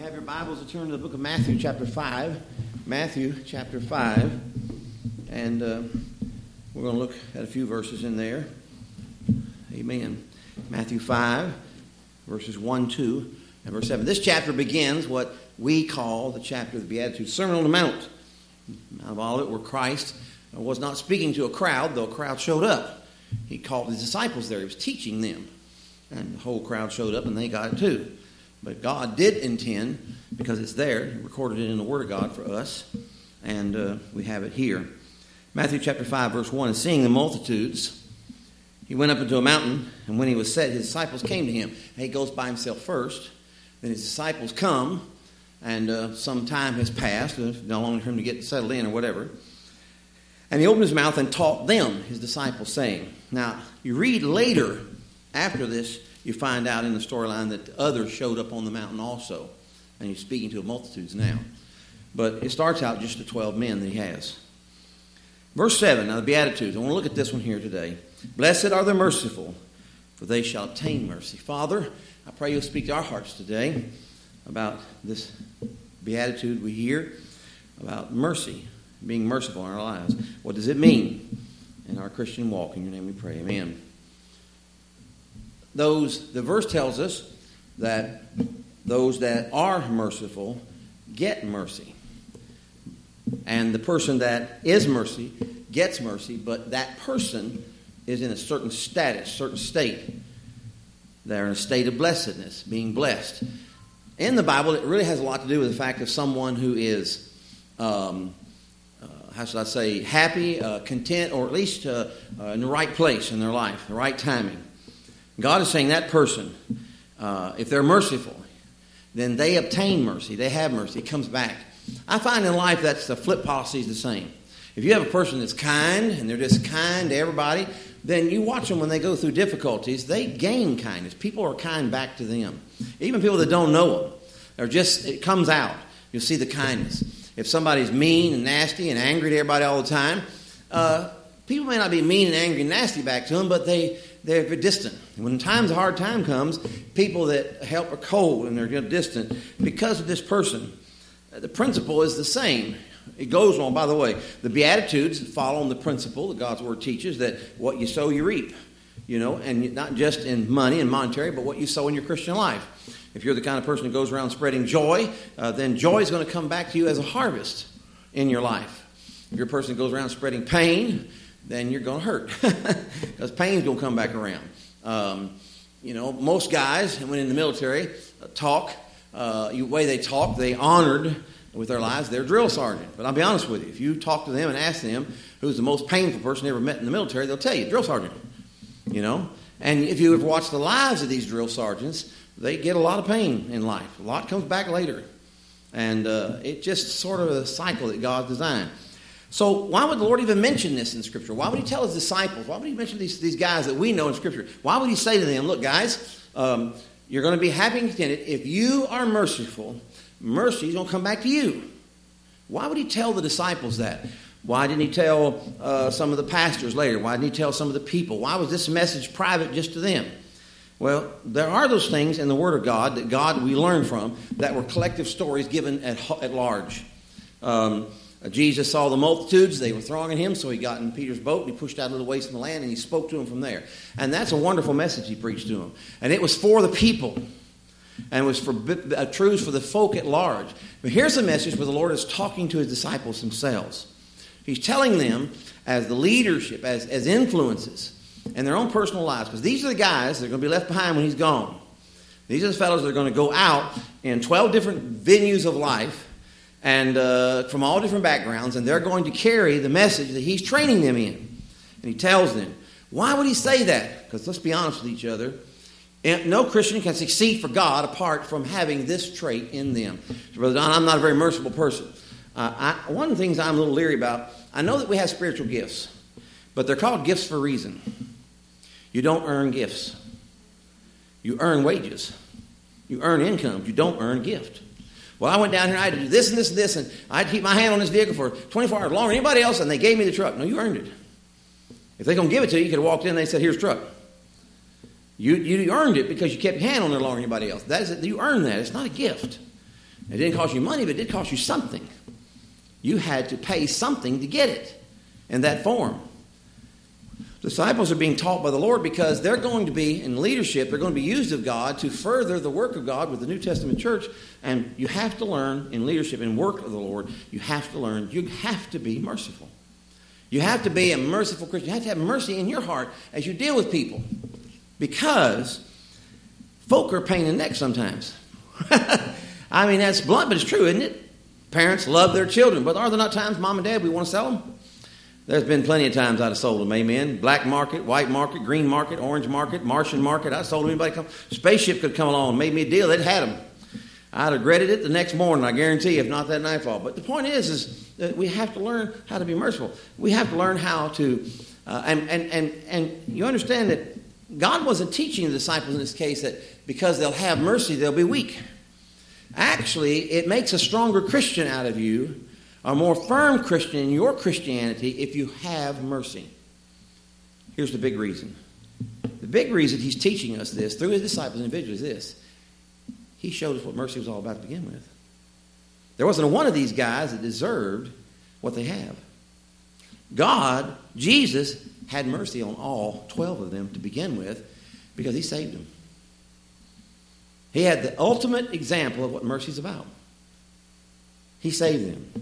have your Bibles to turn to the book of Matthew chapter 5. Matthew chapter 5. And we're going to look at a few verses in there. Amen. Matthew 5, verses 1, 2, and verse 7. This chapter begins what we call the chapter of the Beatitudes, Sermon on the Mount. Mount of Olivet, where Christ was not speaking to a crowd, though a crowd showed up. He called his disciples there. He was teaching them. And the whole crowd showed up, and they got it too. But God did intend, because it's there, He recorded it in the Word of God for us, and we have it here. Matthew chapter 5, verse 1, and seeing the multitudes, He went up into a mountain, and when He was set, His disciples came to Him. And He goes by Himself first, then His disciples come, and some time has passed, no longer for Him to get settled in or whatever. And He opened His mouth and taught them, His disciples, saying. Now, you read later, after this, you find out in the storyline that others showed up on the mountain also. And He's speaking to multitudes now. But it starts out just the 12 men that He has. Verse 7, now the Beatitudes. I want to look at this one here today. Blessed are the merciful, for they shall obtain mercy. Father, I pray You'll speak to our hearts today about this Beatitude we hear, about mercy, being merciful in our lives. What does it mean in our Christian walk? In Your name we pray. Amen. The verse tells us that those that are merciful get mercy. And the person that is mercy gets mercy, but that person is in a certain status, certain state. They're in a state of blessedness, being blessed. In the Bible, it really has a lot to do with the fact of someone who is, how should I say, happy, content, or at least in the right place in their life, the right timing. God is saying that person, if they're merciful, then they obtain mercy. They have mercy. It comes back. I find in life that's the flip policy is the same. If you have a person that's kind, and they're just kind to everybody, then you watch them when they go through difficulties, they gain kindness. People are kind back to them. Even people that don't know them. It comes out. You'll see the kindness. If somebody's mean and nasty and angry to everybody all the time, people may not be mean and angry and nasty back to them, but they're distant. When a hard time comes, people that help are cold and they're distant because of this person. The principle is the same. It goes on, by the way, the Beatitudes follow on the principle that God's Word teaches that what you sow, you reap. And not just in money and monetary, but what you sow in your Christian life. If you're the kind of person who goes around spreading joy, then joy is going to come back to you as a harvest in your life. If you're a person who goes around spreading pain, then you're going to hurt because pain's going to come back around. Most guys, when in the military, the way they talk, they honored with their lives their drill sergeant. But I'll be honest with you, if you talk to them and ask them who's the most painful person they ever met in the military, they'll tell you, drill sergeant. And if you ever watch the lives of these drill sergeants, they get a lot of pain in life. A lot comes back later. And it's just sort of a cycle that God designed. So why would the Lord even mention this in Scripture? Why would He tell His disciples? Why would He mention these guys that we know in Scripture? Why would He say to them, look, guys, you're going to be happy and contented. If you are merciful, mercy is going to come back to you. Why would He tell the disciples that? Why didn't He tell some of the pastors later? Why didn't He tell some of the people? Why was this message private just to them? Well, there are those things in the Word of God that we learn from that were collective stories given at large. Jesus saw the multitudes. They were thronging Him, so He got in Peter's boat and He pushed out a little ways from the land and He spoke to them from there. And that's a wonderful message He preached to them. And it was for the people. And it was for truths for the folk at large. But here's a message where the Lord is talking to His disciples themselves. He's telling them as the leadership, as influences in their own personal lives. Because these are the guys that are going to be left behind when He's gone. These are the fellows that are going to go out in 12 different venues of life and from all different backgrounds, and they're going to carry the message that He's training them in. And He tells them. Why would He say that? Because let's be honest with each other. No Christian can succeed for God apart from having this trait in them. So, Brother Don, I'm not a very merciful person. One of the things I'm a little leery about, I know that we have spiritual gifts, but they're called gifts for a reason. You don't earn gifts. You earn wages. You earn income. You don't earn gift. Well, I went down here, I had to do this and this and this, and I had to keep my hand on this vehicle for 24 hours longer than anybody else, and they gave me the truck. No, you earned it. If they're going to give it to you, you could have walked in and they said, here's the truck. You earned it because you kept your hand on it longer than anybody else. You earned that. It's not a gift. It didn't cost you money, but it did cost you something. You had to pay something to get it in that form. Disciples are being taught by the Lord because they're going to be in leadership. They're going to be used of God to further the work of God with the New Testament church. And you have to learn in leadership and work of the Lord, you have to be merciful. You have to be a merciful Christian. You have to have mercy in your heart as you deal with people. Because folk are a pain in the neck sometimes. I mean, that's blunt, but it's true, isn't it? Parents love their children. But are there not times, Mom and Dad, we want to sell them? There's been plenty of times I'd have sold them, amen. Black market, white market, green market, orange market, Martian market. I sold them. Anybody come. Spaceship could come along and made me a deal. They'd had them. I'd have regretted it the next morning, I guarantee, if not that nightfall. But the point is that we have to learn how to be merciful. We have to learn how to, and you understand that God wasn't teaching the disciples in this case that because they'll have mercy, they'll be weak. Actually, it makes a stronger Christian out of you, a more firm Christian in your Christianity if you have mercy. Here's the big reason. The big reason he's teaching us this through his disciples individually is this. He showed us what mercy was all about to begin with. There wasn't one of these guys that deserved what they have. God, Jesus, had mercy on all 12 of them to begin with because he saved them. He had the ultimate example of what mercy is about. He saved them.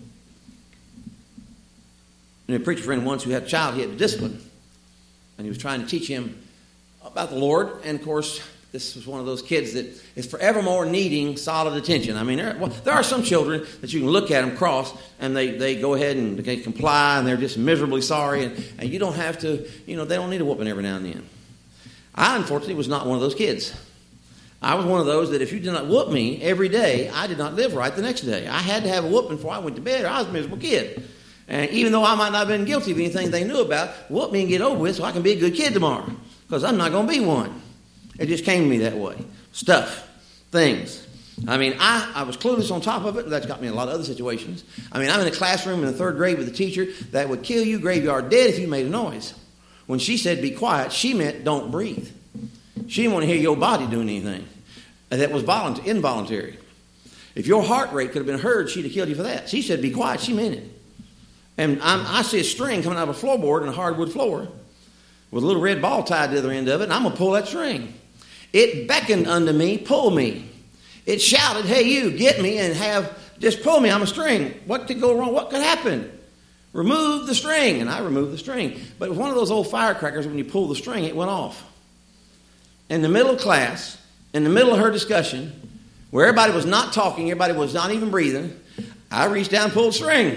And a preacher friend once who had a child he had to discipline. And he was trying to teach him about the Lord. And, of course, this was one of those kids that is forevermore needing solid attention. I mean, there are some children that you can look at them cross, and they go ahead and they comply, and they're just miserably sorry. And you don't have to, they don't need a whooping every now and then. I, unfortunately, was not one of those kids. I was one of those that if you did not whoop me every day, I did not live right the next day. I had to have a whooping before I went to bed, or I was a miserable kid. And even though I might not have been guilty of anything they knew about, whoop me and get over with so I can be a good kid tomorrow. Because I'm not going to be one. It just came to me that way. Stuff. Things. I mean, I was clueless on top of it. That's got me in a lot of other situations. I mean, I'm in a classroom in the 3rd grade with a teacher that would kill you graveyard dead if you made a noise. When she said be quiet, she meant don't breathe. She didn't want to hear your body doing anything. And that was involuntary. If your heart rate could have been heard, she'd have killed you for that. She said be quiet. She meant it. And I see a string coming out of a floorboard in a hardwood floor with a little red ball tied to the other end of it, and I'm going to pull that string. It beckoned unto me, pull me. It shouted, hey, you, get me and just pull me. I'm a string. What could go wrong? What could happen? Remove the string. And I removed the string. But it was one of those old firecrackers, when you pull the string, it went off. In the middle of class, in the middle of her discussion, where everybody was not talking, everybody was not even breathing, I reached down and pulled the string.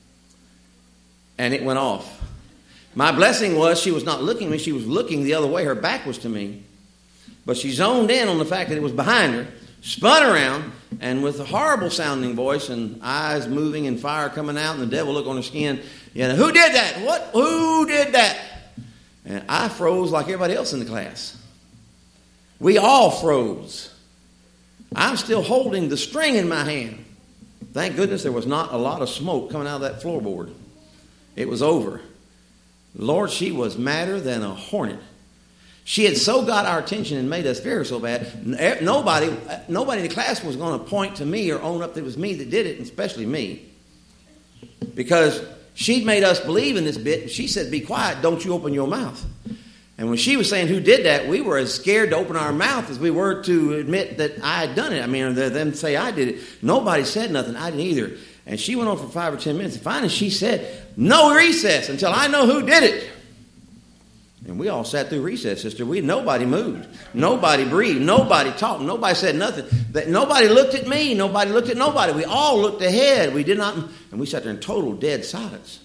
And it went off. My blessing was she was not looking at me. She was looking the other way. Her back was to me. But she zoned in on the fact that it was behind her, spun around, and with a horrible sounding voice and eyes moving and fire coming out and the devil look on her skin, who did that? Who did that? And I froze like everybody else in the class. We all froze. I'm still holding the string in my hand. Thank goodness there was not a lot of smoke coming out of that floorboard. It was over. Lord, she was madder than a hornet. She had so got our attention and made us fear her so bad. Nobody in the class was going to point to me or own up that it was me that did it, and especially me. Because she'd made us believe in this bit. She said, be quiet, don't you open your mouth. And when she was saying who did that, we were as scared to open our mouth as we were to admit that I had done it. I mean, or them say I did it. Nobody said nothing. I didn't either. And she went on for 5 or 10 minutes. And finally she said, no recess until I know who did it. And we all sat through recess, sister. Nobody moved. Nobody breathed. Nobody talked. Nobody said nothing. Nobody looked at me. Nobody looked at nobody. We all looked ahead. We did not. And we sat there in total dead silence.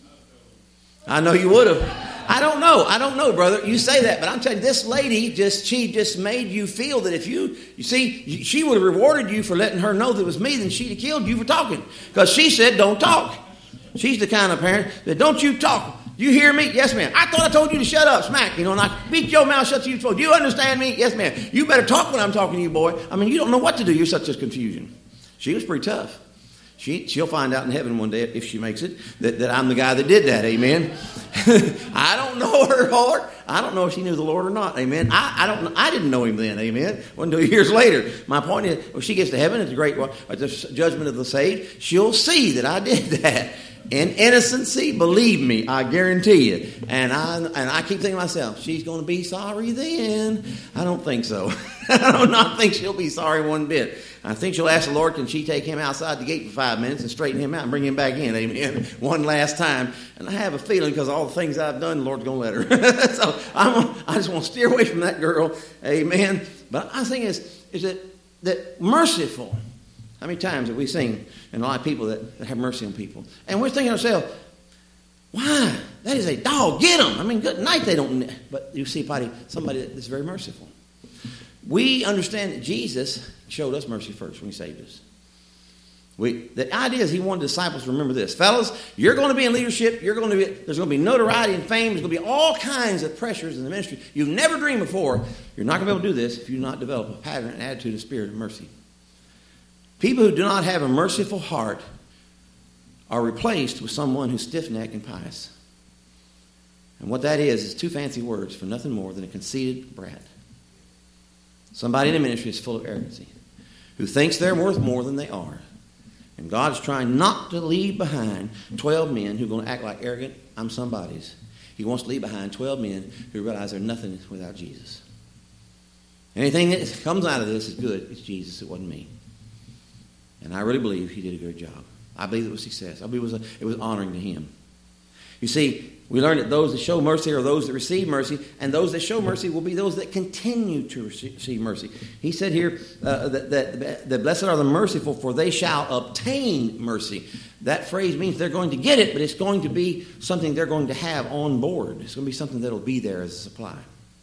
I know you would have. I don't know, brother. You say that, but I'm telling you, this lady she just made you feel that if you see, she would have rewarded you for letting her know that it was me, then she'd have killed you for talking. Because she said, don't talk. She's the kind of parent that, don't you talk. You hear me? Yes, ma'am. I thought I told you to shut up, smack. And I beat your mouth shut to you. Do you understand me? Yes, ma'am. You better talk when I'm talking to you, boy. I mean, you don't know what to do. You're such a confusion. She was pretty tough. She'll find out in heaven one day, if she makes it, that I'm the guy that did that. Amen. I don't know her heart. I don't know if she knew the Lord or not. Amen. I didn't know him then. Amen. Wasn't until years later. My point is, when she gets to heaven, it's a great at the judgment of the saved. She'll see that I did that. In innocency, believe me, I guarantee you. And I keep thinking to myself, she's going to be sorry then. I don't think so. I do not think she'll be sorry one bit. I think she'll ask the Lord, can she take him outside the gate for 5 minutes and straighten him out and bring him back in, amen, one last time. And I have a feeling, because of all the things I've done, the Lord's going to let her. So I just want to steer away from that girl, amen. But I think is that merciful. How many times have we seen, and a lot of people that have mercy on people? And we're thinking to ourselves, why? That is a dog. Get them. I mean, good night, they don't. But you see somebody that's very merciful. We understand that Jesus showed us mercy first when he saved us. The idea is he wanted disciples to remember this. Fellas, you're going to be in leadership. There's going to be notoriety and fame. There's going to be all kinds of pressures in the ministry you've never dreamed before. You're not going to be able to do this if you do not develop a pattern and attitude and spirit of mercy. People who do not have a merciful heart are replaced with someone who's stiff-necked and pious. And what that is two fancy words for nothing more than a conceited brat. Somebody in the ministry is full of arrogancy, who thinks they're worth more than they are. And God's trying not to leave behind 12 men who are going to act like arrogant, I'm somebody's. He wants to leave behind 12 men who realize they're nothing without Jesus. Anything that comes out of this is good. It's Jesus. It wasn't me. And I really believe he did a good job. I believe it was success. I believe it was honoring to him. You see, we learned that those that show mercy are those that receive mercy, and those that show mercy will be those that continue to receive mercy. He said here that blessed are the merciful, for they shall obtain mercy. That phrase means they're going to get it, but it's going to be something they're going to have on board. It's going to be something that will be there as a supply,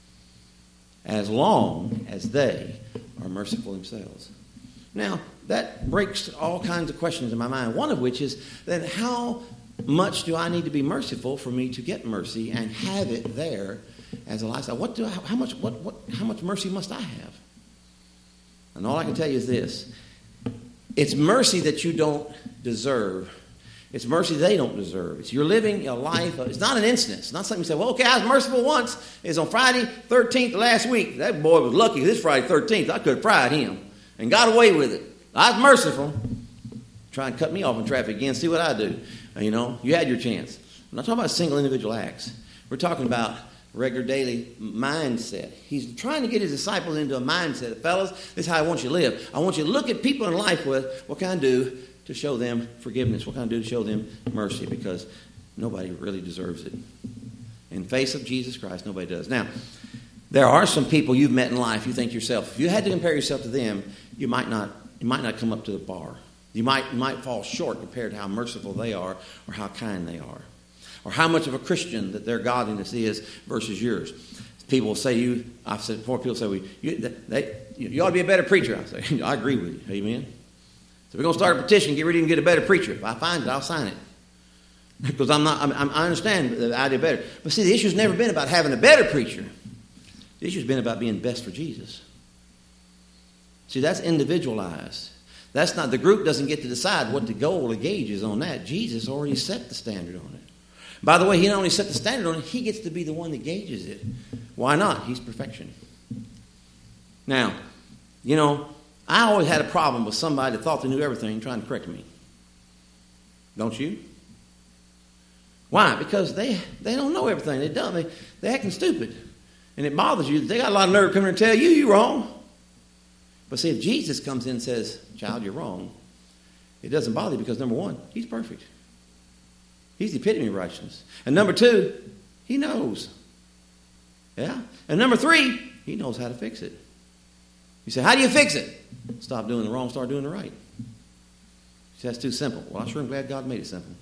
as long as they are merciful themselves. Now, that breaks all kinds of questions in my mind, one of which is that how much do I need to be merciful for me to get mercy and have it there as a lifestyle? How much mercy must I have? And all I can tell you is this. It's mercy that you don't deserve. It's mercy they don't deserve. It's you're living a life. It's not an instance. It's not something you say, well, okay, I was merciful once. It's on Friday 13th last week. That boy was lucky this Friday 13th. I could have fried him and got away with it. I was merciful. Try and cut me off in traffic again, see what I do. You know, you had your chance. I'm not talking about single individual acts. We're talking about regular daily mindset. He's trying to get his disciples into a mindset. Fellas, this is how I want you to live. I want you to look at people in life with what can I do to show them forgiveness? What can I do to show them mercy? Because nobody really deserves it. In face of Jesus Christ, nobody does. Now, there are some people you've met in life, you think to yourself, if you had to compare yourself to them, you might not come up to the bar. You might fall short compared to how merciful they are or how kind they are or how much of a Christian that their godliness is versus yours. People will say to you, I've said before, people say, you ought to be a better preacher. I say, I agree with you. Amen. So we're going to start a petition, get ready and get a better preacher. If I find it, I'll sign it. Because I understand the idea better. But see, the issue's never been about having a better preacher. The issue's been about being best for Jesus. See, that's individualized. That's not, the group doesn't get to decide what the goal, the gauge is on that. Jesus already set the standard on it. By the way, he not only set the standard on it, he gets to be the one that gauges it. Why not? He's perfection. Now, you know, I always had a problem with somebody that thought they knew everything trying to correct me. Don't you? Why? Because they don't know everything. They're dumb. They're acting stupid. And it bothers you. They got a lot of nerve coming and tell you you're wrong. But see, if Jesus comes in and says, child, you're wrong, it doesn't bother you because, number one, he's perfect. He's the epitome of righteousness. And number two, he knows. Yeah? And number three, he knows how to fix it. You say, how do you fix it? Stop doing the wrong, start doing the right. See, that's too simple. Well, I'm sure I'm glad God made it simple.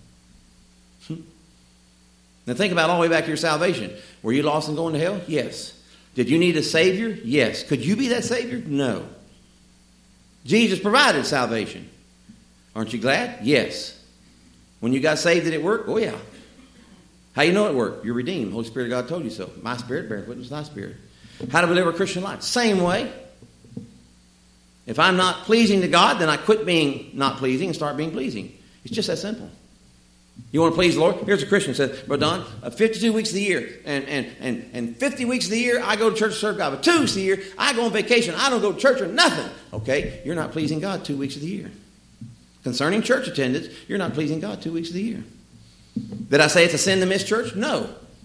Now think about all the way back to your salvation. Were you lost and going to hell? Yes. Did you need a Savior? Yes. Could you be that Savior? No. Jesus provided salvation. Aren't you glad? Yes. When you got saved, did it work? Oh, yeah. How you know it worked? You're redeemed. Holy Spirit of God told you so. My spirit bears witness, thy spirit. How do we live a Christian life? Same way. If I'm not pleasing to God, then I quit being not pleasing and start being pleasing. It's just that simple. You want to please the Lord? Here's a Christian who says, Brother Don, 52 weeks of the year and 50 weeks of the year I go to church to serve God. But 2 weeks of the year I go on vacation. I don't go to church or nothing. Okay, you're not pleasing God 2 weeks of the year. Concerning church attendance, you're not pleasing God 2 weeks of the year. Did I say it's a sin to miss church? No.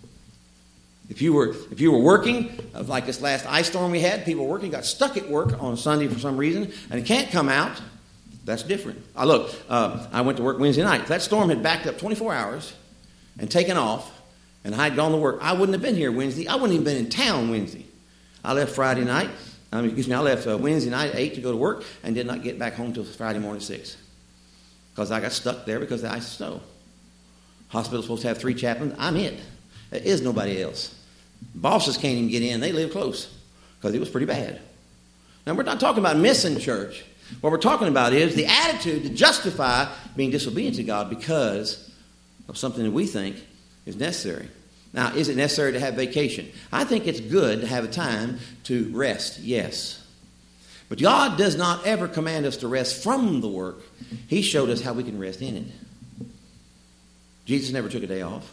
If you were working, like this last ice storm we had, people were working, got stuck at work on Sunday for some reason, and can't come out, that's different. I went to work Wednesday night. If that storm had backed up 24 hours and taken off, and I had gone to work, I wouldn't have been here Wednesday. I wouldn't even been in town Wednesday. I left Friday night. I left Wednesday night at 8 to go to work and did not get back home until Friday morning at 6 because I got stuck there because of the ice and snow. Hospital's supposed to have 3 chaplains. I'm it. There is nobody else. Bosses can't even get in. They live close because it was pretty bad. Now, we're not talking about missing church. What we're talking about is the attitude to justify being disobedient to God because of something that we think is necessary. Now, is it necessary to have vacation? I think it's good to have a time to rest, yes. But God does not ever command us to rest from the work. He showed us how we can rest in it. Jesus never took a day off.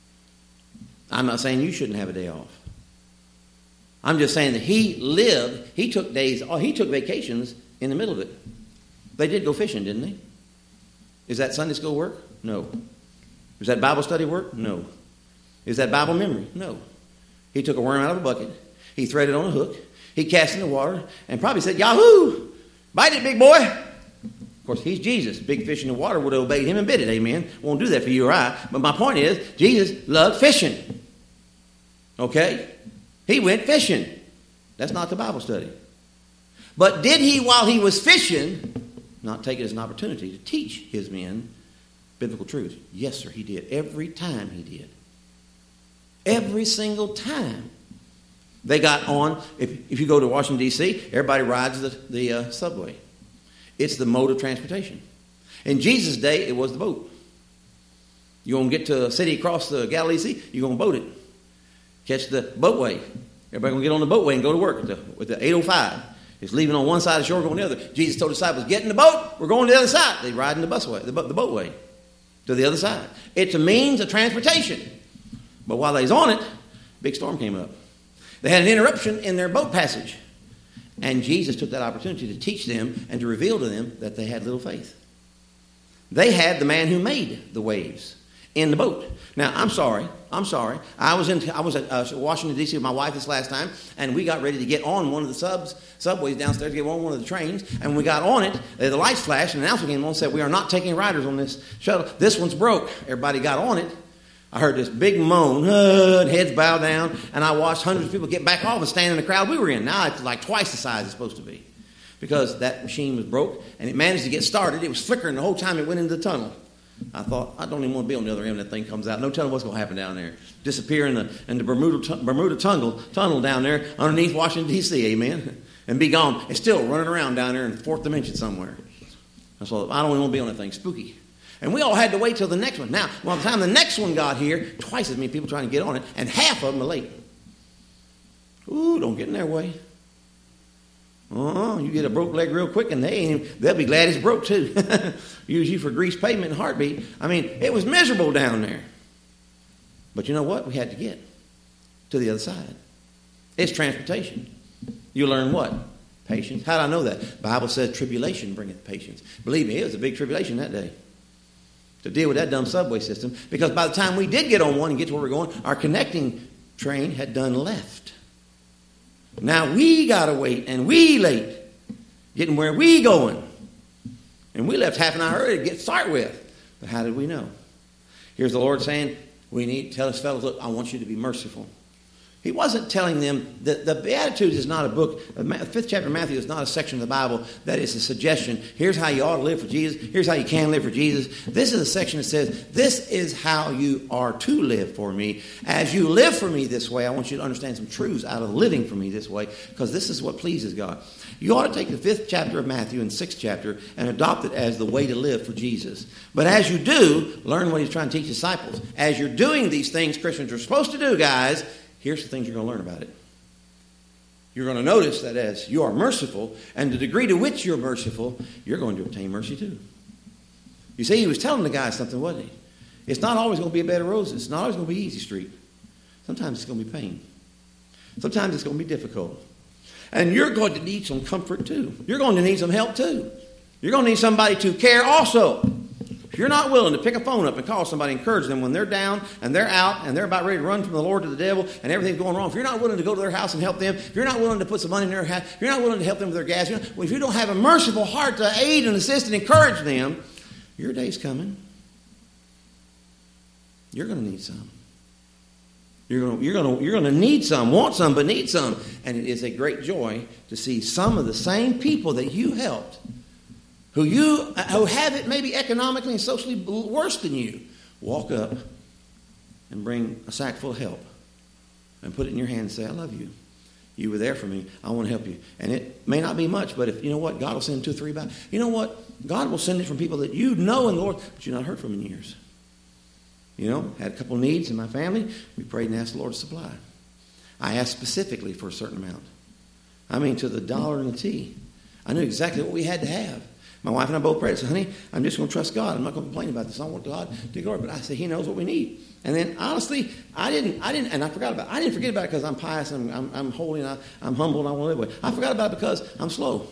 I'm not saying you shouldn't have a day off. I'm just saying that he took vacations in the middle of it. They did go fishing, didn't they? Is that Sunday school work? No. Is that Bible study work? No. Is that Bible memory? No. He took a worm out of a bucket. He threaded it on a hook. He cast it in the water and probably said, Yahoo! Bite it, big boy! Of course, he's Jesus. Big fish in the water would have obeyed him and bit it, amen. Won't do that for you or I. But my point is, Jesus loved fishing. Okay? He went fishing. That's not the Bible study. But did he, while he was fishing, not take it as an opportunity to teach his men biblical truths? Yes, sir, he did. Every time he did. Every single time. They got on, if you go to Washington, D.C., everybody rides the subway. It's the mode of transportation. In Jesus' day, it was the boat. You're going to get to a city across the Galilee Sea, you're going to boat it. Catch the boatway. Everybody going to get on the boatway and go to work with the 805. It's leaving on one side of the shore, going the other. Jesus told the disciples, get in the boat, we're going to the other side. They ride in the boatway to the other side. It's a means of transportation. But while they was on it, big storm came up. They had an interruption in their boat passage. And Jesus took that opportunity to teach them and to reveal to them that they had little faith. They had the man who made the waves in the boat. Now, I'm sorry. I was at Washington, D.C. with my wife this last time, and we got ready to get on one of the subways downstairs to get on one of the trains. And when we got on it, the lights flashed, and an announcement came on and said, we are not taking riders on this shuttle. This one's broke. Everybody got on it. I heard this big moan, heads bow down, and I watched hundreds of people get back off and stand in the crowd we were in. Now it's like twice the size it's supposed to be because that machine was broke, and it managed to get started. It was flickering the whole time it went into the tunnel. I thought, I don't even want to be on the other end when that thing comes out. No telling what's going to happen down there. Disappear in the Bermuda tunnel down there underneath Washington, D.C., amen, and be gone. It's still running around down there in the fourth dimension somewhere. So I don't even want to be on that thing. Spooky. And we all had to wait till the next one. Now, by the time the next one got here, twice as many people trying to get on it, and half of them are late. Ooh, don't get in their way. You get a broke leg real quick, and they'll be glad it's broke too. Use you for greased pavement and heartbeat. I mean, it was miserable down there. But you know what? We had to get to the other side. It's transportation. You learn what? Patience. How do I know that? The Bible says tribulation bringeth patience. Believe me, it was a big tribulation that day to deal with that dumb subway system, because by the time we did get on one and get to where we're going, our connecting train had done left. Now we got to wait, and we late getting where we going. And we left half an hour early to start with. But how did we know? Here's the Lord saying, tell us fellows, look, I want you to be merciful. He wasn't telling them that the Beatitudes is not a book. The 5th chapter of Matthew is not a section of the Bible that is a suggestion. Here's how you ought to live for Jesus. Here's how you can live for Jesus. This is a section that says, this is how you are to live for me. As you live for me this way, I want you to understand some truths out of living for me this way, because this is what pleases God. You ought to take the 5th chapter of Matthew and 6th chapter and adopt it as the way to live for Jesus. But as you do, learn what he's trying to teach disciples. As you're doing these things Christians are supposed to do, guys, here's the things you're going to learn about it. You're going to notice that as you are merciful, and the degree to which you're merciful, you're going to obtain mercy too. You see, he was telling the guy something, wasn't he? It's not always going to be a bed of roses. It's not always going to be easy street. Sometimes it's going to be pain. Sometimes it's going to be difficult. And you're going to need some comfort too. You're going to need some help too. You're going to need somebody to care also. If you're not willing to pick a phone up and call somebody, encourage them when they're down and they're out and they're about ready to run from the Lord to the devil and everything's going wrong, if you're not willing to go to their house and help them, if you're not willing to put some money in their house, if you're not willing to help them with their gas, if you don't have a merciful heart to aid and assist and encourage them, your day's coming. You're going to need some. You're going to need some, want some, but need some. And it is a great joy to see some of the same people that you helped, who have it maybe economically and socially worse than you, walk up and bring a sack full of help and put it in your hand and say, I love you. You were there for me. I want to help you. And it may not be much, but if you know what, God will send 2 or 3 back. You know what? God will send it from people that you know in the Lord, but you've not heard from in years. You know, had a couple of needs in my family. We prayed and asked the Lord to supply. I asked specifically for a certain amount. I mean, to the dollar and the T. I knew exactly what we had to have. My wife and I both prayed and said, honey, I'm just going to trust God. I'm not going to complain about this. I want God to glory. But I said, He knows what we need. And then, honestly, I didn't, and I forgot about it. I didn't forget about it because I'm pious, I'm holy, and I'm humble, and I want to live with it. I forgot about it because I'm slow.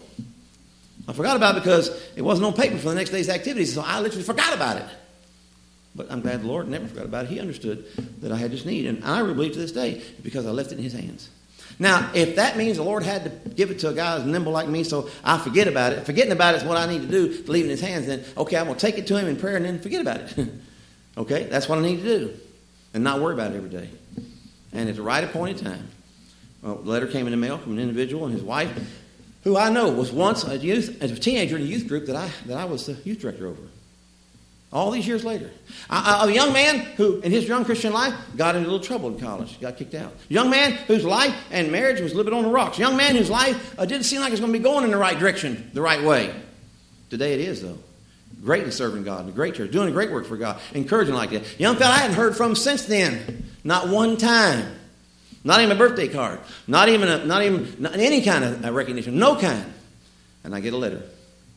I forgot about it because it wasn't on paper for the next day's activities, so I literally forgot about it. But I'm glad the Lord never forgot about it. He understood that I had this need. And I really believe to this day because I left it in His hands. Now, if that means the Lord had to give it to a guy who's nimble like me so I forget about it, forgetting about it is what I need to do to leave it in His hands, then, okay, I'm going to take it to Him in prayer and then forget about it. Okay, that's what I need to do and not worry about it every day. And at the right appointed time, a letter came in the mail from an individual and his wife, who I know was once a teenager in a youth group that I was the youth director over. All these years later. A young man who, in his young Christian life, got into a little trouble in college. Got kicked out. A young man whose life and marriage was a little bit on the rocks. A young man whose life didn't seem like it's going to be going in the right direction, the right way. Today it is, though. Greatly serving God in a great church. Doing a great work for God. Encouraging like that. Young fella I hadn't heard from since then. Not one time. Not even a birthday card. Not even any kind of recognition. No kind. And I get a letter.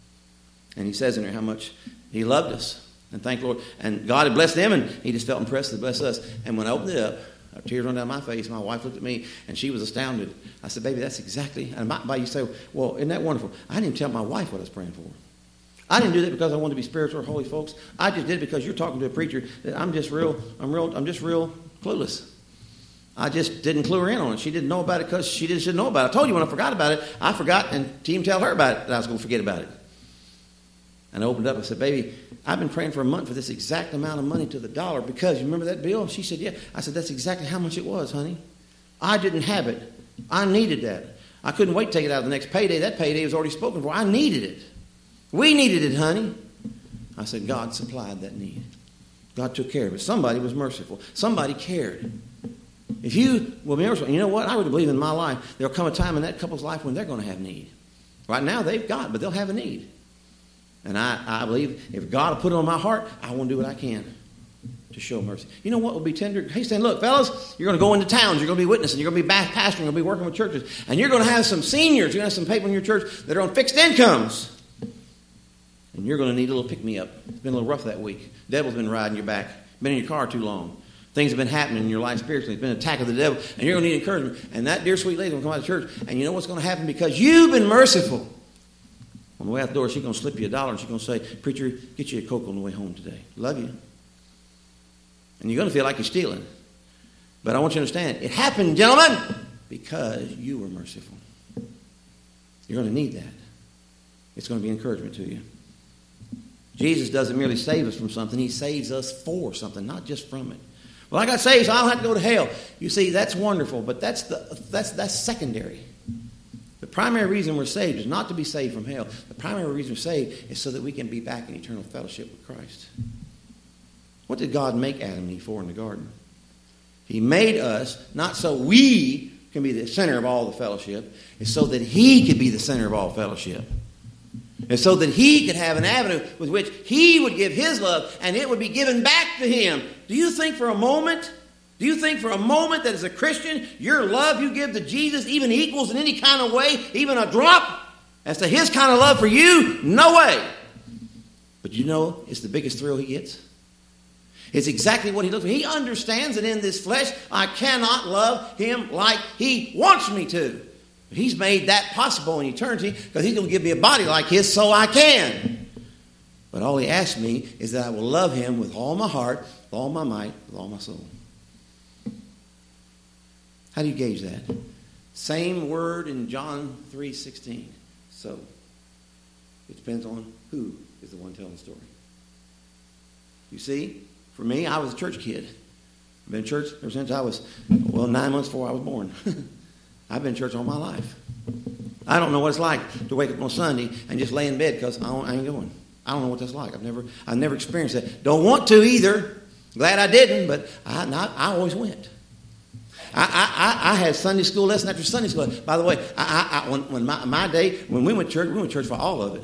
And he says in there how much he loved us. And thank the Lord. And God had blessed them, and He just felt impressed to bless us. And when I opened it up, tears run down my face. My wife looked at me, and she was astounded. I said, baby, that's exactly. And you say, well, isn't that wonderful? I didn't even tell my wife what I was praying for. I didn't do that because I wanted to be spiritual or holy, folks. I just did it because you're talking to a preacher that I'm just real clueless. I just didn't clue her in on it. She didn't know about it because she didn't know about it. I told you when I forgot about it, I forgot and didn't even tell her about it that I was going to forget about it. And I opened up and said, baby, I've been praying for a month for this exact amount of money to the dollar because you remember that bill? She said, yeah. I said, that's exactly how much it was, honey. I didn't have it. I needed that. I couldn't wait to take it out of the next payday. That payday was already spoken for. I needed it. We needed it, honey. I said, God supplied that need. God took care of it. Somebody was merciful. Somebody cared. If you will be merciful, you know what? I really believe in my life, there'll come a time in that couple's life when they're going to have need. Right now, they've got, but they'll have a need. And I believe if God will put it on my heart, I want to do what I can to show mercy. You know what will be tender? He's saying, look, fellas, you're going to go into towns. You're going to be witnessing. You're going to be pastoring. You're going to be working with churches. And you're going to have some seniors. You're going to have some people in your church that are on fixed incomes. And you're going to need a little pick-me-up. It's been a little rough that week. The devil's been riding your back. Been in your car too long. Things have been happening in your life spiritually. It's been an attack of the devil. And you're going to need encouragement. And that dear sweet lady's going to come out of church. And you know what's going to happen? Because you've been merciful. On the way out the door, she's going to slip you $1 and she's going to say, preacher, get you a Coke on the way home today. Love you. And you're going to feel like you're stealing. But I want you to understand, it happened, gentlemen, because you were merciful. You're going to need that. It's going to be encouragement to you. Jesus doesn't merely save us from something. He saves us for something, not just from it. Well, I got saved, so I don't have to go to hell. You see, that's wonderful, but that's secondary. The primary reason we're saved is not to be saved from hell. The primary reason we're saved is so that we can be back in eternal fellowship with Christ. What did God make Adam and Eve for in the garden? He made us not so we can be the center of all the fellowship. It's so that He could be the center of all fellowship. And so that He could have an avenue with which He would give His love and it would be given back to Him. Do you think for a moment that as a Christian, your love you give to Jesus even equals in any kind of way, even a drop, as to His kind of love for you? No way. But you know, it's the biggest thrill He gets. It's exactly what he looks for. He understands that in this flesh, I cannot love him like he wants me to. But he's made that possible in eternity because he's going to give me a body like his so I can. But all he asks me is that I will love him with all my heart, with all my might, with all my soul. How do you gauge that? Same word in John 3:16. So, it depends on who is the one telling the story. You see, for me, I was a church kid. I've been in church ever since I was, 9 months before I was born. I've been in church all my life. I don't know what it's like to wake up on Sunday and just lay in bed because I ain't going. I don't know what that's like. I've never experienced that. Don't want to either. Glad I didn't, but I always went. I had Sunday school lesson after Sunday school. By the way, when my day, when we went to church for all of it.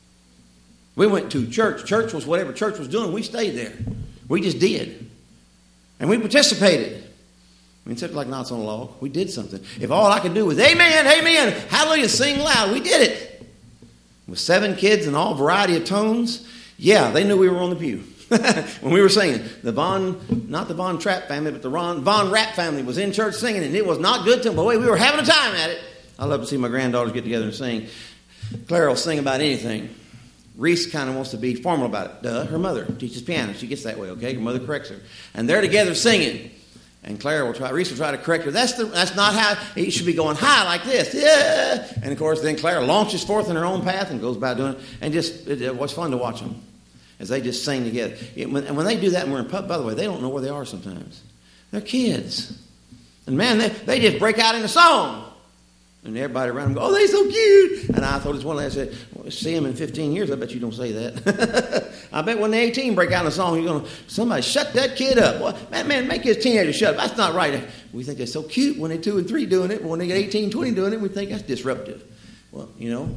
We went to church. Church was whatever church was doing. We stayed there. We just did. And we participated. I mean, except like knots on a log. We did something. If all I could do was amen, amen, hallelujah, sing loud, we did it. With 7 kids in all variety of tones, yeah, they knew we were on the pew. When we were singing, not the Von Trapp family, but the Von Rapp family was in church singing, and it was not good to them. But wait, we were having a time at it. I love to see my granddaughters get together and sing. Claire will sing about anything. Reese kind of wants to be formal about it. Her mother teaches piano. She gets that way, okay? Her mother corrects her. And they're together singing. And Reese will try to correct her. That's not how it should be going high like this. Yeah. And of course, then Claire launches forth in her own path and goes about doing it. And it was fun to watch them as they just sing together. And when they do that, and we're in pub, by the way, they don't know where they are sometimes. They're kids. And man, they just break out in a song. And everybody around them go, oh, they're so cute. And I thought this one lady said, well, see them in 15 years, I bet you don't say that. I bet when they're 18, break out in a song, you're going to, somebody shut that kid up. Well, man, make his teenager shut up. That's not right. We think they're so cute when they're 2 and 3 doing it. But when they get 18, 20 doing it, we think that's disruptive. Well,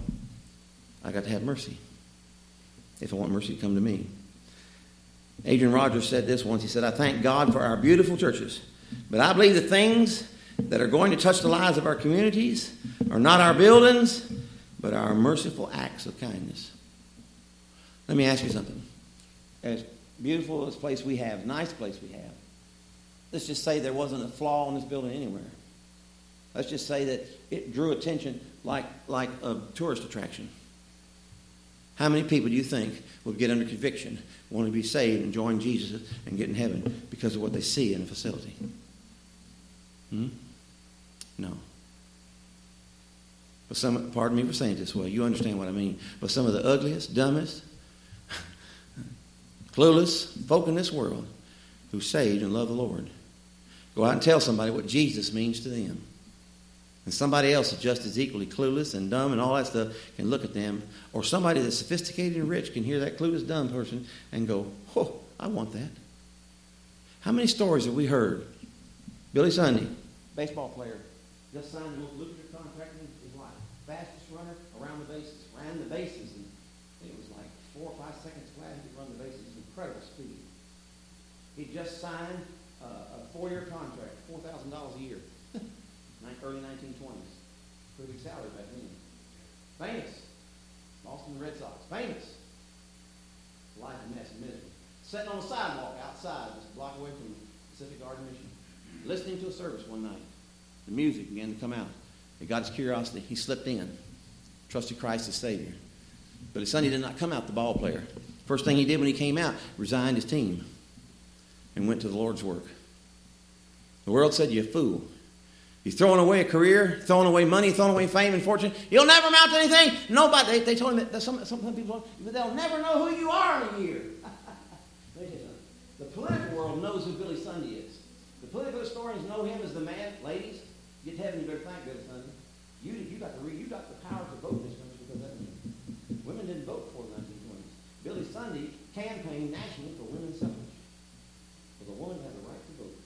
I got to have mercy if I want mercy to come to me. Adrian Rogers said this once. He said, I thank God for our beautiful churches, but I believe the things that are going to touch the lives of our communities are not our buildings, but our merciful acts of kindness. Let me ask you something. As beautiful as place we have, nice place we have, let's just say there wasn't a flaw in this building anywhere. Let's just say that it drew attention like a tourist attraction. How many people do you think would get under conviction, want to be saved and join Jesus and get in heaven because of what they see in a facility? No. But pardon me for saying it this way. You understand what I mean. But some of the ugliest, dumbest, clueless folk in this world who saved and love the Lord go out and tell somebody what Jesus means to them. And somebody else is just as equally clueless and dumb and all that stuff can look at them. Or somebody that's sophisticated and rich can hear that clueless, dumb person and go, oh, I want that. How many stories have we heard? Billy Sunday, baseball player, just signed the most lucrative contract in his life. Fastest runner around the bases. Ran the bases, and it was like 4 or 5 seconds flat. He could run the bases. Incredible speed. He just signed a 4-year contract, $4,000 a year. Early 1920s. Pretty big salary back then. Famous. Boston Red Sox. Famous. Life a mess and misery. Sitting on the sidewalk outside, just a block away from Pacific Garden Mission. Listening to a service one night. The music began to come out. It got his curiosity. He slipped in. Trusted Christ as Savior. But his Sunday did not come out the ball player. First thing he did when he came out, resigned his team and went to the Lord's work. The world said, you're a fool. You're throwing away a career, throwing away money, throwing away fame and fortune. You'll never amount to anything. Nobody. They told him that some people, they'll never know who you are in a year. The political world knows who Billy Sunday is. The political historians know him as the man. Ladies, get to heaven, you better thank Billy Sunday. You got the power to vote in this country because of that. Women didn't vote before the 1920s. Billy Sunday campaigned nationally for women's suffrage. Because a woman has a right to vote.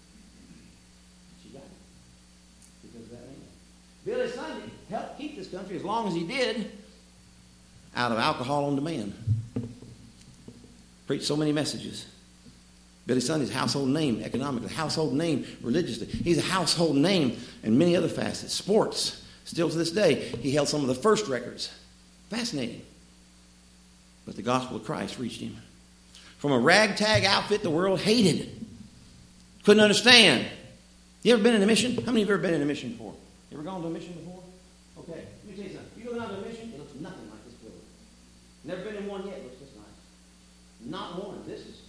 She got it. Because of that man. Billy Sunday helped keep this country as long as he did out of alcohol on demand. Preached so many messages. Billy Sunday's household name economically, household name religiously. He's a household name in many other facets. Sports, still to this day, he held some of the first records. Fascinating. But the gospel of Christ reached him. from a ragtag outfit the world hated. Couldn't understand. You ever been in a mission? How many of you have ever been in a mission before? You ever gone to a mission before? Okay, let me tell you something. You go down to a mission, it looks nothing like this building. Never been in one yet, it looks this nice. Not one. This is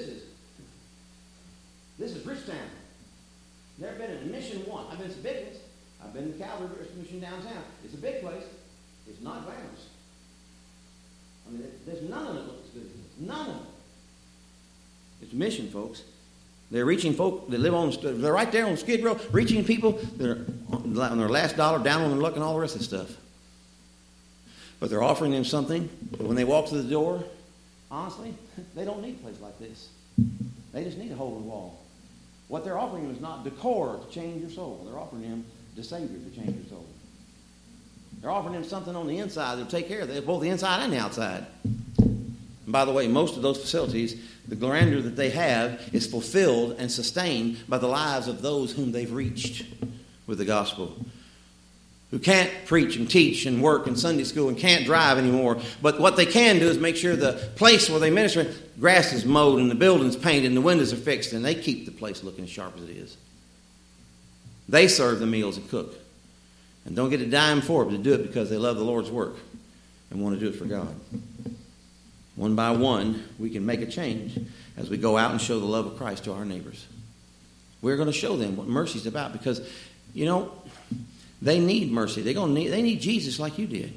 Richtown. Never been in a mission one. I've been to big ones. I've been to Calvary Mission downtown. It's a big place. It's not glamorous. I mean, there's none of it looks as good as this. None of it. It's a mission, folks. They're reaching folk that live on, they're right there on Skid Row, reaching people that are on their last dollar, down on their luck, and all the rest of the stuff. But they're offering them something, but when they walk through the door, honestly, they don't need a place like this. They just need a hole in the wall. What they're offering them is not decor to change your soul. They're offering them the Savior to change your soul. They're offering them something on the inside that will take care of it, both the inside and the outside. And by the way, most of those facilities, the grandeur that they have is fulfilled and sustained by the lives of those whom they've reached with the gospel, who can't preach and teach and work in Sunday school and can't drive anymore. But what they can do is make sure the place where they minister, grass is mowed and the building's painted and the windows are fixed, and they keep the place looking as sharp as it is. They serve the meals and cook. And don't get a dime for it, but to do it because they love the Lord's work and want to do it for God. One by one, we can make a change as we go out and show the love of Christ to our neighbors. We're going to show them what mercy is about because, you know, they need mercy. They need Jesus like you did.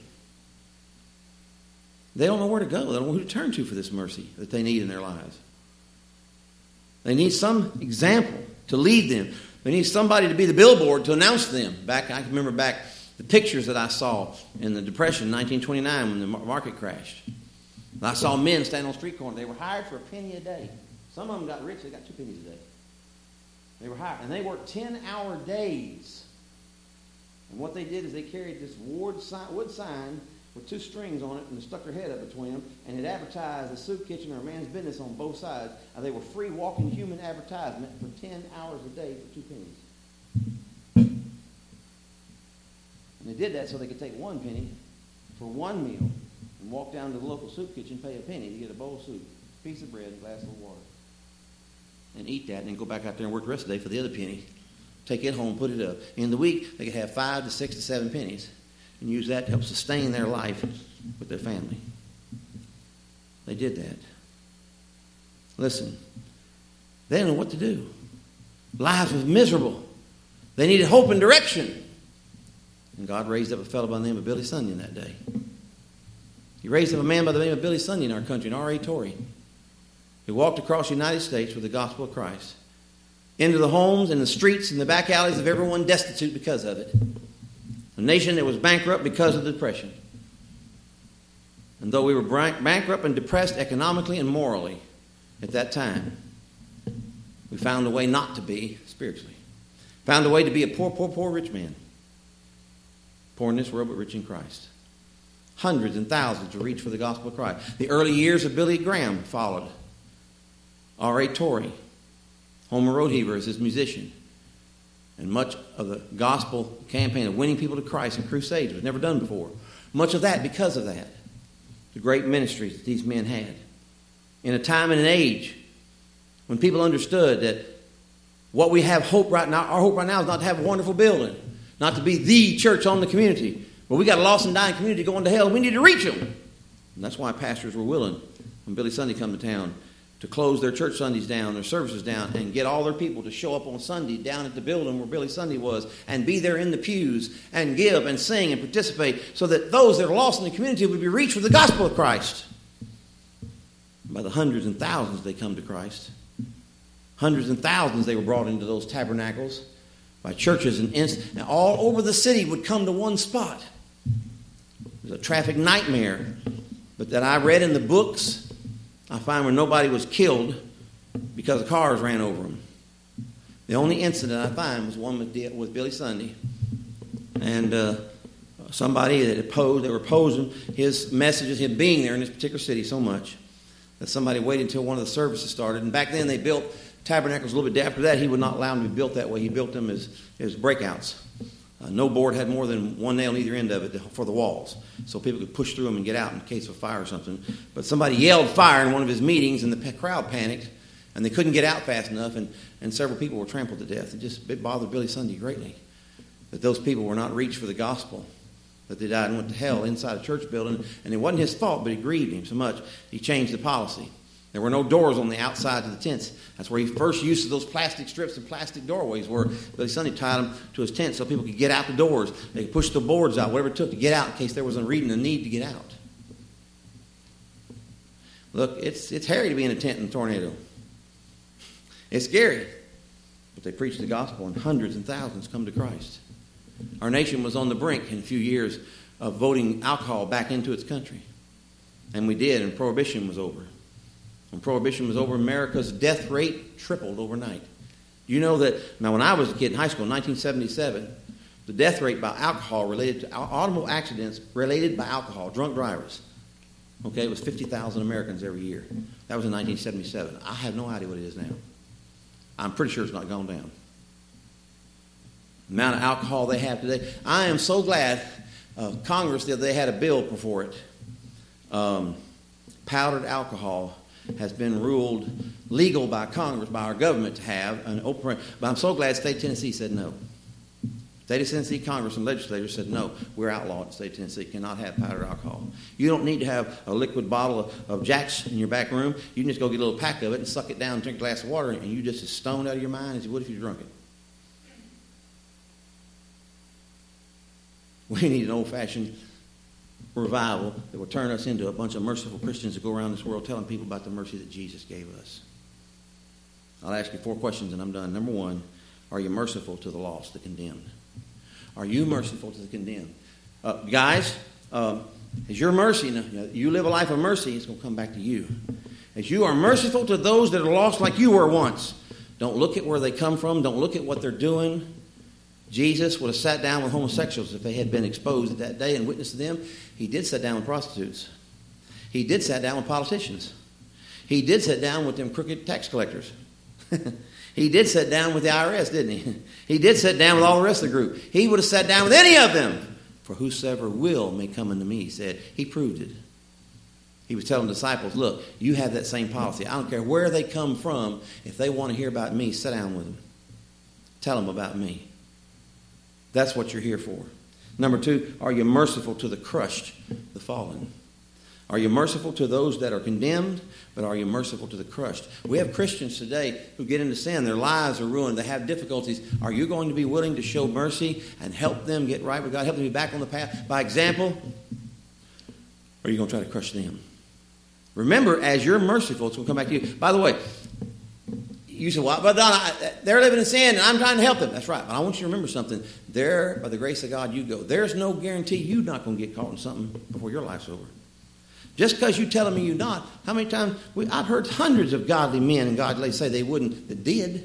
They don't know where to go. They don't know who to turn to for this mercy that they need in their lives. They need some example to lead them. They need somebody to be the billboard to announce them. I remember the pictures that I saw in the Depression, 1929, when the market crashed. And I saw men standing on the street corner. They were hired for a penny a day. Some of them got rich. They got 2 pennies a day. They were hired. And they worked 10-hour days. And what they did is they carried this wood sign with 2 strings on it and they stuck their head up between them. And it advertised a soup kitchen or a man's business on both sides. And they were free walking human advertisement for 10 hours a day for 2 pennies. And they did that so they could take 1 penny for 1 meal and walk down to the local soup kitchen, pay a penny to get a bowl of soup, a piece of bread, and a glass of water. And eat that and then go back out there and work the rest of the day for the other penny. Take it home, put it up. In the week, they could have 5 to 6 to 7 pennies and use that to help sustain their life with their family. They did that. Listen, they didn't know what to do. Life was miserable. They needed hope and direction. And God raised up a fellow by the name of Billy Sunday that day. He raised up a man by the name of Billy Sunday in our country, an R.A. Torrey, who walked across the United States with the gospel of Christ into the homes and the streets and the back alleys of everyone destitute because of it. A nation that was bankrupt because of the Depression. And though we were bankrupt and depressed economically and morally at that time, we found a way not to be spiritually. Found a way to be a poor rich man. Poor in this world, but rich in Christ. Hundreds and thousands to reach for the gospel of Christ. The early years of Billy Graham followed. R.A. Torrey, Homer Rodeheaver as his musician. And much of the gospel campaign of winning people to Christ and crusades was never done before. Much of that because of that. The great ministries that these men had. In a time and an age when people understood that what we have hope right now, our hope right now is not to have a wonderful building, not to be the church on the community. But we got a lost and dying community going to hell. We need to reach them. And that's why pastors were willing, when Billy Sunday come to town, to close their church Sundays down, their services down, and get all their people to show up on Sunday down at the building where Billy Sunday was and be there in the pews and give and sing and participate so that those that are lost in the community would be reached with the gospel of Christ. By the hundreds and thousands they come to Christ. Hundreds and thousands they were brought into those tabernacles by churches and all over the city would come to one spot. It was a traffic nightmare. But that I read in the books, I find where nobody was killed because the cars ran over them. The only incident I find was one with Billy Sunday. And somebody that opposed, they were opposing his messages, him being there in this particular city so much that somebody waited until one of the services started. And back then they built tabernacles a little bit after that. He would not allow them to be built that way. He built them as breakouts. No board had more than one nail on either end of it for the walls, so people could push through them and get out in case of fire or something. But somebody yelled fire in one of his meetings, and the crowd panicked, and they couldn't get out fast enough, and several people were trampled to death. It bothered Billy Sunday greatly that those people were not reached for the gospel, that they died and went to hell inside a church building. And it wasn't his fault, but it grieved him so much, he changed the policy. There were no doors on the outside of the tents. That's where he first used those plastic strips and plastic doorways where Billy Sunday tied them to his tent so people could get out the doors. They could push the boards out, whatever it took to get out in case there was a need to get out. Look, it's hairy to be in a tent in a tornado. It's scary. But they preach the gospel and hundreds and thousands come to Christ. Our nation was on the brink in a few years of voting alcohol back into its country. And we did, and Prohibition was over. When Prohibition was over, America's death rate tripled overnight. You know that, now when I was a kid in high school in 1977, the death rate by alcohol related to automobile accidents related by alcohol, drunk drivers, okay, it was 50,000 Americans every year. That was in 1977. I have no idea what it is now. I'm pretty sure it's not gone down. The amount of alcohol they have today. I am so glad Congress, they had a bill before it. Powdered alcohol has been ruled legal by Congress, by our government to have an open. But I'm so glad State of Tennessee said no. State of Tennessee Congress and legislators said no. We're outlawed in State of Tennessee. Cannot have powdered alcohol. You don't need to have a liquid bottle of Jack's in your back room. You can just go get a little pack of it and suck it down and drink a glass of water, and you just as stoned out of your mind as you would if you drunk it. We need an old-fashioned revival that will turn us into a bunch of merciful Christians that go around this world telling people about the mercy that Jesus gave us. I'll ask you 4 questions and I'm done. Number 1, are you merciful to the lost, the condemned? Are you merciful to the condemned? Guys, as your mercy, you live a life of mercy, it's going to come back to you. As you are merciful to those that are lost like you were once, don't look at where they come from. Don't look at what they're doing. Jesus would have sat down with homosexuals if they had been exposed at that day and witnessed to them. He did sit down with prostitutes. He did sit down with politicians. He did sit down with them crooked tax collectors. He did sit down with the IRS, didn't he? He did sit down with all the rest of the group. He would have sat down with any of them. For whosoever will may come unto me, he said. He proved it. He was telling the disciples, look, you have that same policy. I don't care where they come from. If they want to hear about me, sit down with them. Tell them about me. That's what you're here for. Number 2, are you merciful to the crushed, the fallen? Are you merciful to those that are condemned, but are you merciful to the crushed? We have Christians today who get into sin. Their lives are ruined. They have difficulties. Are you going to be willing to show mercy and help them get right with God, help them be back on the path by example? Or are you going to try to crush them? Remember, as you're merciful, it's going to come back to you. By the way, you say, well, but Don, they're living in sin and I'm trying to help them. That's right. But I want you to remember something. There, by the grace of God, you go. There's no guarantee you're not going to get caught in something before your life's over. Just because you're telling me you're not. How many times? I've heard hundreds of godly men and godly ladies say they wouldn't, that did.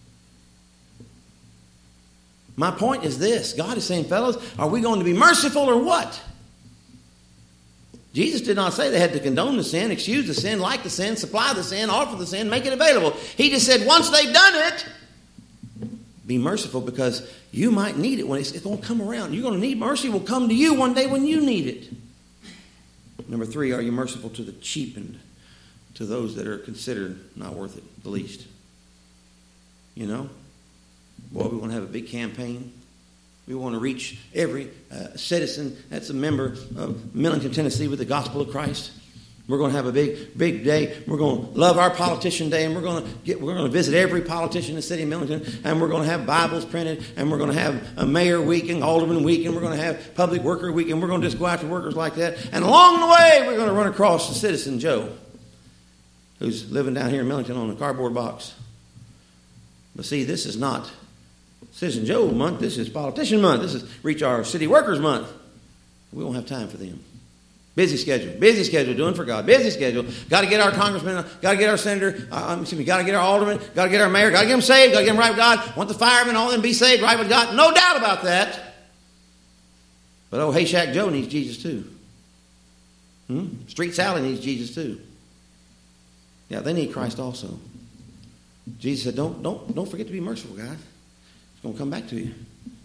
My point is this. God is saying, fellows, are we going to be merciful or what? Jesus did not say they had to condone the sin, excuse the sin, like the sin, supply the sin, offer the sin, make it available. He just said once they've done it, be merciful because you might need it when it's going to come around. You're going to need mercy. Will come to you one day when you need it. Number 3, are you merciful to the cheapened, to those that are considered not worth it, the least? You know? Boy, we want to have a big campaign. We want to reach every citizen that's a member of Millington, Tennessee with the gospel of Christ. We're going to have a big day. We're going to love our politician day, and we're going to visit every politician in the city of Millington, and we're going to have Bibles printed, and we're going to have a mayor week and alderman week, and we're going to have public worker week, and we're going to just go after workers like that. And along the way, we're going to run across the citizen Joe, who's living down here in Millington on a cardboard box. But see, this is not Citizen Joe month. This is politician month. This is reach our city workers month. We won't have time for them. Busy schedule, doing for God. Busy schedule. Got to get our congressman, got to get our senator, got to get our alderman, got to get our mayor, got to get them saved, got to get them right with God. Want the firemen, all of them be saved, right with God. No doubt about that. But Hey Shack Joe needs Jesus too. Street Sally needs Jesus too. Yeah, they need Christ also. Jesus said, don't forget to be merciful, guys. It's going to come back to you.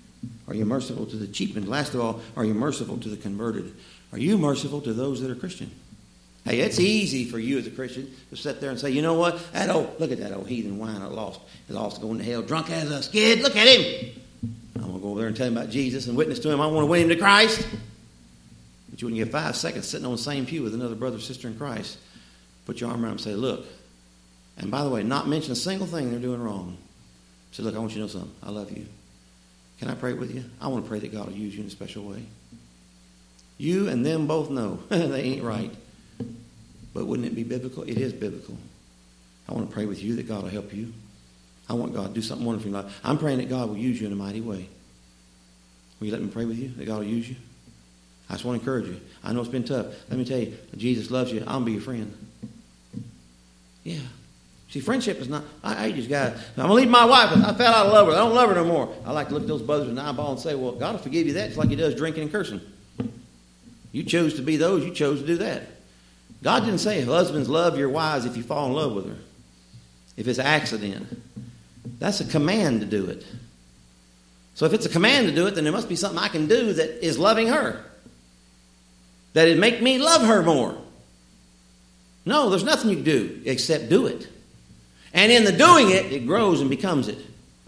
Are you merciful to the cheap? And last of all, are you merciful to the converted? Are you merciful to those that are Christian? Hey, it's easy for you as a Christian to sit there and say, you know what? Look at that old heathen whiner lost going to hell, drunk as a skid. Look at him. I'm going to go over there and tell him about Jesus and witness to him. I want to win him to Christ. But you wouldn't get 5 seconds sitting on the same pew with another brother or sister in Christ. Put your arm around him and say, look. And by the way, not mention a single thing they're doing wrong. Say, look, I want you to know something. I love you. Can I pray with you? I want to pray that God will use you in a special way. You and them both know they ain't right. But wouldn't it be biblical? It is biblical. I want to pray with you that God will help you. I want God to do something wonderful in your life. I'm praying that God will use you in a mighty way. Will you let me pray with you that God will use you? I just want to encourage you. I know it's been tough. Let me tell you, Jesus loves you. I'll be your friend. Yeah. See, friendship is not, I just got, I'm going to leave my wife. I fell out of love with her. I don't love her no more. I like to look at those buzzers in the eyeball and say, well, God will forgive you that just like he does drinking and cursing. You chose to be those. You chose to do that. God didn't say, husbands, love your wives if you fall in love with her. If it's an accident. That's a command to do it. So if it's a command to do it, then there must be something I can do that is loving her. That it'd make me love her more. No, there's nothing you can do except do it. And in the doing it, it grows and becomes it.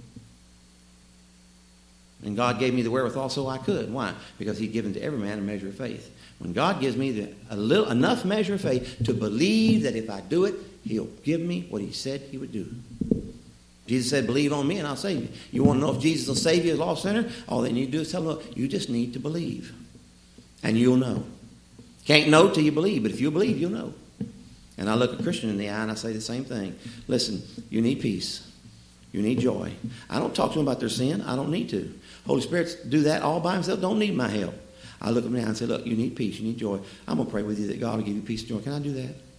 And God gave me the wherewithal so I could. Why? Because he'd given to every man a measure of faith. When God gives me enough measure of faith to believe that if I do it, he'll give me what he said he would do. Jesus said, believe on me and I'll save you. You want to know if Jesus will save you as a lost sinner? All they need to do is tell them, look, you just need to believe. And you'll know. Can't know till you believe, but if you believe, you'll know. And I look a Christian in the eye and I say the same thing. Listen, you need peace. You need joy. I don't talk to them about their sin. I don't need to. Holy Spirit do that all by himself. Don't need my help. I look them in the eye and say, look, you need peace. You need joy. I'm going to pray with you that God will give you peace and joy. Can I do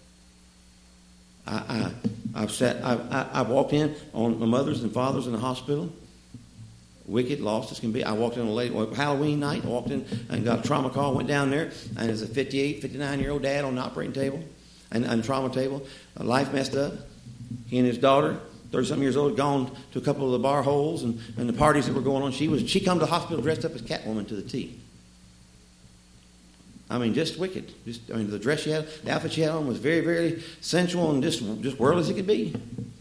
that? I've walked in on my mothers and fathers in the hospital. Wicked, lost as can be. I walked in on Halloween night. I walked in and got a trauma call. Went down there. And there's a 58, 59-year-old dad on the operating table. And trauma table, life messed up. He and his daughter, 30-something years old, had gone to a couple of the bar holes and the parties that were going on. She come to the hospital dressed up as Catwoman to the T. I mean, just wicked. The dress she had, the outfit she had on was very, very sensual and just worldly as it could be.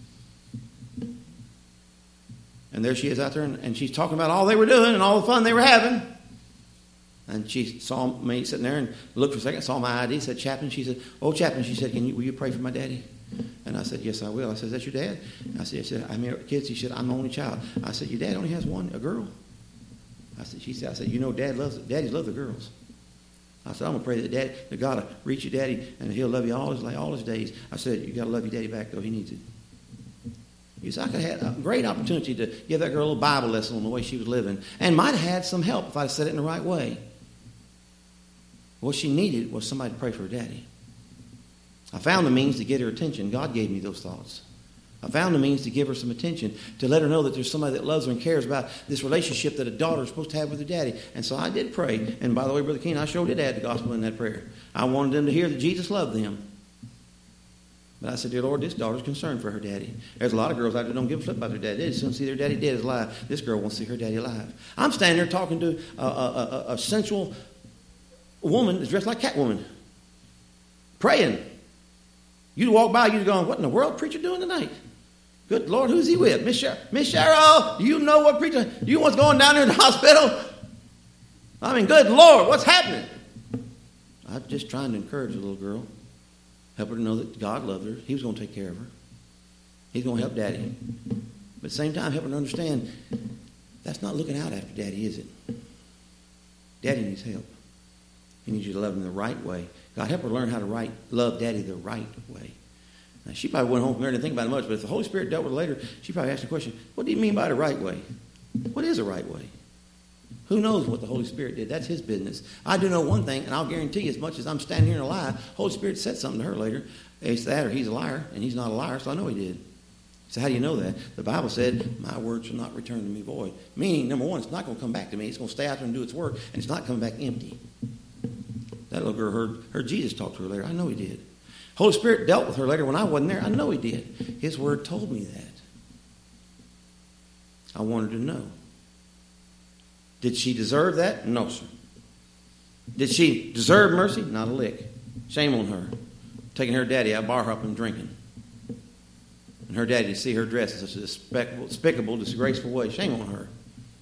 And there she is out there, and she's talking about all they were doing and all the fun they were having. And she saw me sitting there and looked for a second, saw my ID, said, Chaplain. She said, oh, Chaplain, she said, will you pray for my daddy? And I said, yes, I will. I said, is that your dad? I said, I'm here with kids. He said, I'm the only child. I said, your dad only has one, a girl? She said, you know, daddies love the girls. I said, I'm going to pray that God will reach your daddy and he'll love you all his days. I said, you got to love your daddy back, though. He needs it. You see, I could have had a great opportunity to give that girl a little Bible lesson on the way she was living and might have had some help if I had said it in the right way. What she needed was somebody to pray for her daddy. I found the means to get her attention. God gave me those thoughts. I found the means to give her some attention, to let her know that there's somebody that loves her and cares about this relationship that a daughter is supposed to have with her daddy. And so I did pray. And by the way, Brother King, I sure did add the gospel in that prayer. I wanted them to hear that Jesus loved them. But I said, dear Lord, this daughter's concerned for her daddy. There's a lot of girls out there that don't give a flip about their daddy. They just want to see their daddy dead is alive. This girl wants to see her daddy alive. I'm standing there talking to a sensual woman that's dressed like Catwoman, praying. You'd walk by, you'd go, what in the world preacher doing tonight? Good Lord, who's he with? Miss Cheryl, do you know what preacher? Do you know what's going down there in the hospital? I mean, good Lord, what's happening? I'm just trying to encourage the little girl. Help her to know that God loved her. He was going to take care of her. He's going to help Daddy. But at the same time, help her to understand that's not looking out after Daddy, is it? Daddy needs help. He needs you to love him the right way. God, help her learn how to love Daddy the right way. Now, she probably went home from there and didn't think about it much, but if the Holy Spirit dealt with her later, she probably asked the question, what do you mean by the right way? What is the right way? Who knows what the Holy Spirit did? That's his business. I do know one thing, and I'll guarantee you, as much as I'm standing here and alive, Holy Spirit said something to her later. It's that or he's a liar, and he's not a liar, so I know he did. So how do you know that? The Bible said, my word shall not return to me void. Meaning, number one, it's not going to come back to me. It's going to stay out there and do its work, and it's not coming back empty. That little girl heard Jesus talk to her later. I know he did. Holy Spirit dealt with her later when I wasn't there. I know he did. His word told me that. I wanted to know. Did she deserve that? No, sir. Did she deserve mercy? Not a lick. Shame on her. Taking her daddy out bar hopping and drinking. And her daddy to see her dressed in such a despicable, disgraceful way. Shame on her.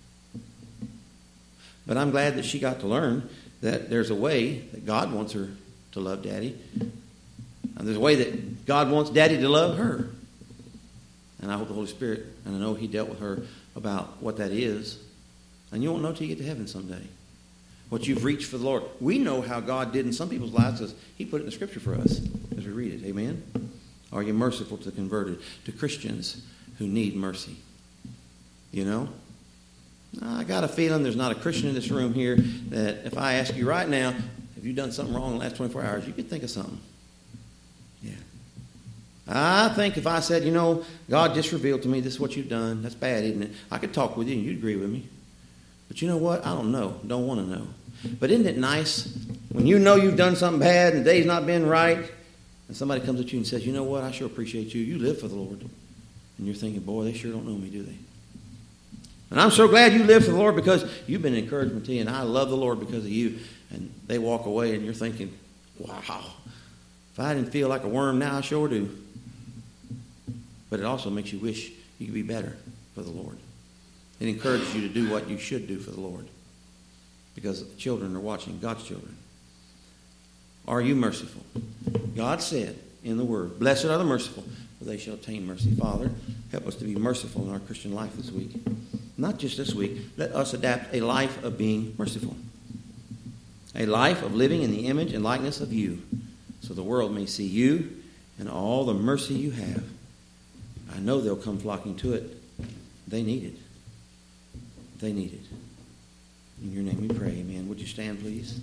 But I'm glad that she got to learn that there's a way that God wants her to love daddy. And there's a way that God wants daddy to love her. And I hope the Holy Spirit, and I know he dealt with her about what that is. And you won't know until you get to heaven someday. What you've reached for the Lord. We know how God did in some people's lives because he put it in the Scripture for us as we read it. Amen? Are you merciful to the converted, to Christians who need mercy? You know? I got a feeling there's not a Christian in this room here that if I ask you right now, have you done something wrong in the last 24 hours, you could think of something. Yeah. I think if I said, you know, God just revealed to me this is what you've done, that's bad, isn't it? I could talk with you and you'd agree with me. But you know what? I don't know. Don't want to know. But isn't it nice when you know you've done something bad and the day's not been right and somebody comes at you and says, you know what? I sure appreciate you. You live for the Lord. And you're thinking, boy, they sure don't know me, do they? And I'm so glad you live for the Lord because you've been an encouragement to you, and I love the Lord because of you. And they walk away, and you're thinking, wow, if I didn't feel like a worm now, I sure do. But it also makes you wish you could be better for the Lord. It encourages you to do what you should do for the Lord because children are watching, God's children. Are you merciful? God said in the Word, blessed are the merciful, for they shall obtain mercy. Father, help us to be merciful in our Christian life this week. Not just this week. Let us adapt a life of being merciful. A life of living in the image and likeness of you, so the world may see you and all the mercy you have. I know they'll come flocking to it. They need it. They need it. In your name we pray, amen. Would you stand, please?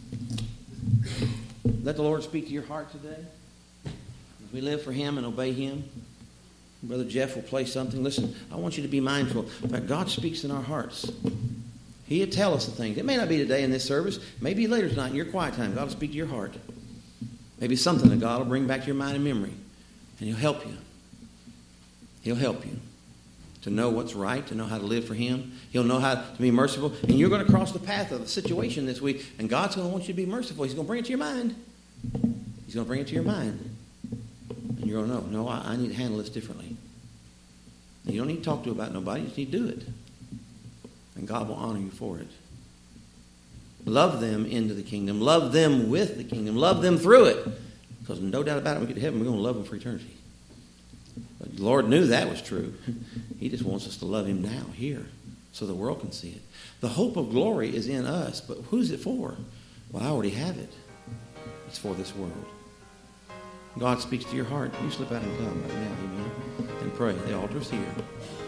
Let the Lord speak to your heart today. As we live for him and obey him. Brother Jeff will play something. Listen, I want you to be mindful that God speaks in our hearts. He'll tell us the things. It may not be today in this service. Maybe later tonight in your quiet time. God will speak to your heart. Maybe something that God will bring back to your mind and memory. And he'll help you. He'll help you to know what's right, to know how to live for him. He'll know how to be merciful. And you're going to cross the path of a situation this week. And God's going to want you to be merciful. He's going to bring it to your mind. He's going to bring it to your mind. And you're going to know, no, I need to handle this differently. And you don't need to talk to about nobody. You just need to do it. And God will honor you for it. Love them into the kingdom. Love them with the kingdom. Love them through it. Because no doubt about it, when we get to heaven, we're going to love them for eternity. But the Lord knew that was true. He just wants us to love him now, here, so the world can see it. The hope of glory is in us, but who's it for? Well, I already have it. It's for this world. God speaks to your heart. You slip out and come right now, amen, and pray. The altar's here.